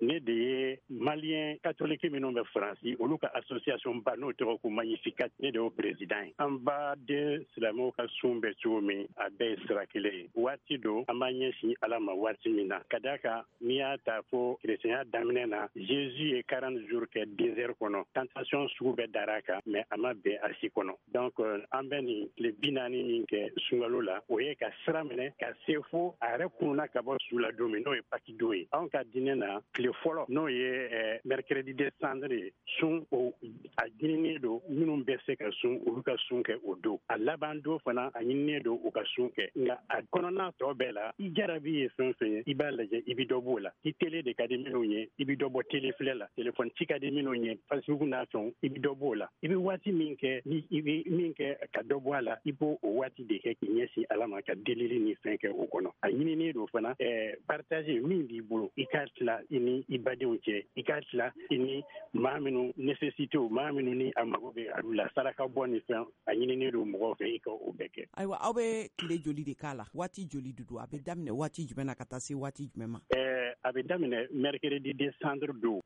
ne de ye malien catholique minnu bɛ Faransi olu ka association ba n'o tɔgɔ ko Magnificat ne de y'o président ye. An b'a de silamɛw ka sun bɛ cogo min a bɛɛ ye sira kelen ye. Waati do an b'a ɲɛsin Ala ma waati min na ka d'a kan n'i y'a ta fo chrétien daminɛ na Jésus ye 40 jours kɛ désert kɔnɔ tentation sugu bɛɛ dar'a kan mais a ma bɛn a si kɔnɔ. Donc an bɛ nin tile 40 min kɛ sunkalo la o ye ka sira minɛ ka se fo a yɛrɛ kununa ka bɔ su la don min n'o ye Pâques don ye. Anw ka diinɛ na tile fɔlɔ n'o ye mercredi de cendre ye sun a ɲininen don minnu bɛ se ka sun olu ka sun kɛ o don. A laban don fana a ɲininen don u ka sun kɛ nka a kɔnɔna tɔ bɛɛ la i jarabi ye fɛn fɛn ye i b'a lajɛ i bi dɔ b'o la. I télé de ka di minnu ye i bi dɔ bɔ télé filɛ la téléphone ci ka di minnu ye Facebook n'a fɛnw i bi dɔ b'o la. I bi waati min kɛ ni i bi min kɛ ka dɔ bɔ a la i b'o o waati de kɛ k'i ɲɛsin Ala ma ka delili ni fɛn kɛ o kɔnɔ. A ɲininen don fana partager min b'i bolo i k'a tila i ni i badenw cɛ i k'a tila i ni maa minnu nécessité maa minnu ni a mago bɛ olu la saraka bɔ ni fɛn a ɲininen don mɔgɔw fɛ i ka o bɛɛ kɛ. Ayiwa aw bɛ tile joli de k'a la waati joli de don a bɛ daminɛ waati jumɛn na ka taa se waati jumɛn ma? A bɛ daminɛ mercredi de cendre don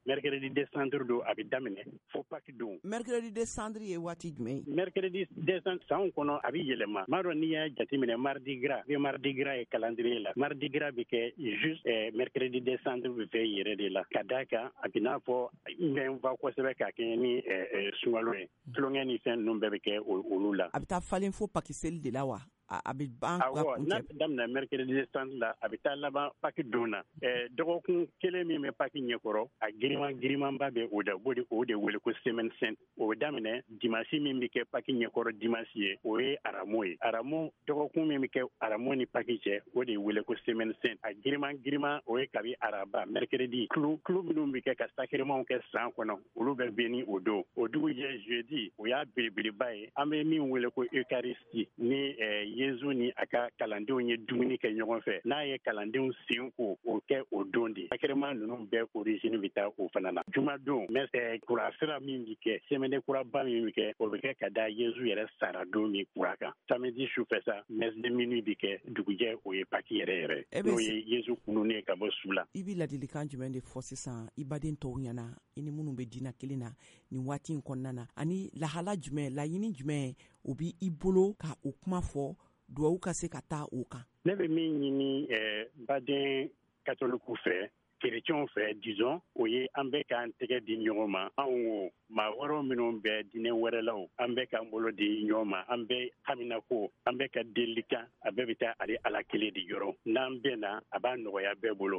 a bɛ daminɛ fo Pâques don. Mercredi de cendre ye waati jumɛn ye? Mercredi de cendre sanw kɔnɔ a bɛ yɛlɛma m'a dɔn n'i y'a jateminɛ mardi gras ye calendrier la mardi gras bɛ kɛ juste mercredi de cendre bɛ fɛ yɛrɛ de la ka d'a kan a bɛ n'a fɔ n bɛ kosɛbɛ k'a kɛ ni sunkalo ye tulonkɛ ni fɛn ninnu bɛɛ bɛ kɛ olu la. A bɛ taa falen fo Pâques seli de la wa? A bɛ ban n'a daminɛ mercredi de cendre la a bɛ taa laban Pâques don na dɔgɔkun kelen min bɛ Pâques ɲɛkɔrɔ a girimanba bɛ o de wele ko semaine sainte o bɛ daminɛ dimanche min bɛ kɛ Pâques ɲɛkɔrɔ dimanche ye o ye aramo ye aramo dɔgɔkun min bɛ kɛ aramo ni Pâques cɛ o de wele ko semaine sainte a giriman o ye kabi araba mercredi kilo minnu bɛ kɛ ka sacrements kɛ san kɔnɔ olu bɛ bɛn ni o don o dugujɛ jeudi o y'a belebeleba ye an bɛ min wele ko eucharistie ni Yezu ni a ka kalandenw ye dumuni kɛ ɲɔgɔn fɛ n'a ye kalandenw sen ko o kɛ o don de sacrement ninnu bɛɛ origine bɛ taa o fana na jumadon kura sira min bɛ kɛ semaine kuraba min bɛ kɛ o bɛ kɛ ka da Yezu yɛrɛ sara don min kura kan samedi sufɛ sa messe de minuit bɛ kɛ dugujɛ o ye Pâques yɛrɛ n'o ye Yezu kununnen ka bɔ su la. I bɛ ladilikan jumɛn de fɔ sisan i baden tɔw ɲɛna i ni minnu bɛ diinɛ kelen na nin waati in kɔnɔna na ani lahala jumɛn laɲini jumɛn o bɛ i bolo ka o kuma fɔ duwawu ka se ka taa o kan? Ne bɛ min ɲini baden katoliku fɛ chrétiens fɛ disons o ye an bɛ k'an tɛgɛ di ɲɔgɔn ma anw maa wɛrɛw minnu bɛ diinɛ wɛrɛ la an bɛ k'an bolo di ɲɔgɔn ma an bɛ haminako an bɛ ka delili kan a bɛɛ bɛ taa ale Ala kelen de yɔrɔ n'an bɛn na a b'a nɔgɔya bɛɛ bolo.